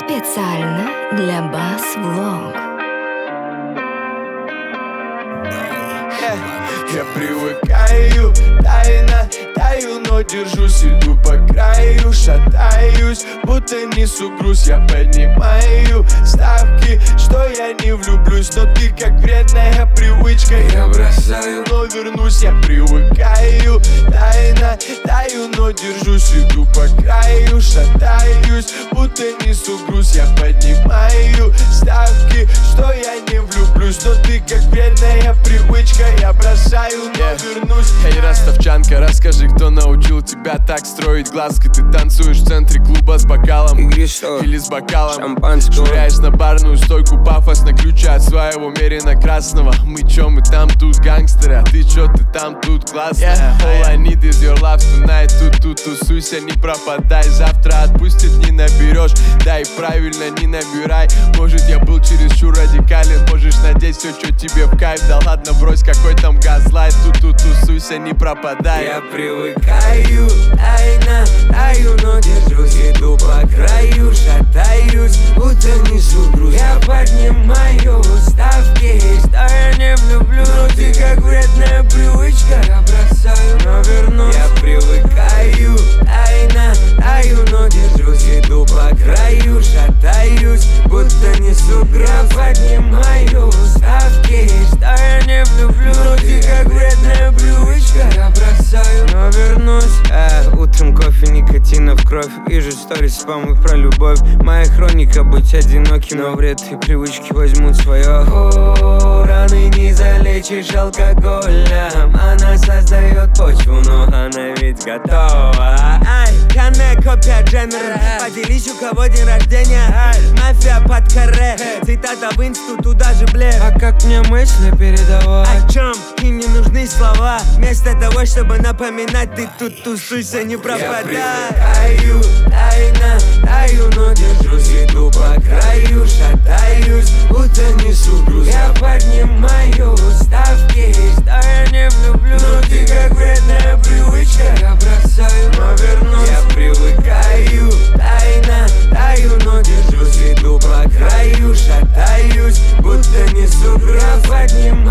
Специально для Бас-Влог. Я привыкаю, тайно таю, но держусь, иду по краю, шатаюсь, будто несу груз. Я поднимаю ставки, что я не влюблюсь, но ты как вредная привычка. Я бросаю, но вернусь. Я привыкаю, тайно таю, но держусь, иду по краю, шатаюсь, будто несу груз. Я поднимаю ставки, что я не влюблюсь, но ты как вредная привычка. Я бросаю, но вернусь. Эй, ростовчанка, расскажи, кто научил тебя так строить глазки? Ты танцуешь в центре клуба с бокалом или с бокалом шампанского, швыряешь на барную стойку пафосно ключа от своего мерина красного. Мы чё, мы там тут гангстеры, а ты чё, ты там тут классная. All I need is your love tonight. Тут тусуйся, не пропадай. Завтра отпустит, не наберешь. Да и правильно, не набирай. Может, я был чересчур радикален, можешь надеть все, что тебе в кайф. Да ладно, брось, какой там газлайт. Тут тусуйся, не пропадай. Я привыкаю, тайно таю, но держусь, иду по краю, шатаюсь, будто несу груз. Я поднимаю ставки, что я не влюблю, но ты как вредная привычка. Я бросаю, но вернусь. Я привыкаю, тайно таю, но держусь, иду по краю, шатаюсь, будто несу груз. Я поднимаю ставки, что я не влюблю, но ты как вредная привычка. Я бросаю, но вернусь. Утром кофе, никотина в кровь. Вижу сторис спамы про любовь. Моя хроника быть одиноким, но вред и привычки возьмут свое. Раны не залечишь алкоголем. Она создает почву, но она ведь готова. Канная копия Дженнера. Поделись, у кого день рождения. Мафия под каре. Цитата в инсту, туда же блеф. А как мне мысли передавать? О чем? Им не нужны слова. Вместо того, чтобы напоминать, ты тут тусуйся, не пропадай. Я привыкаю, тайно таю, но держусь, иду по краю, шатаюсь, будто несу груз. Я поднимаю ставки, что я не влюблю, но ты как вредная привычка. Я бросаю, но вернусь. Я привыкаю, тайно таю, но держусь, иду по краю, шатаюсь, будто несу груз. Я поднимаю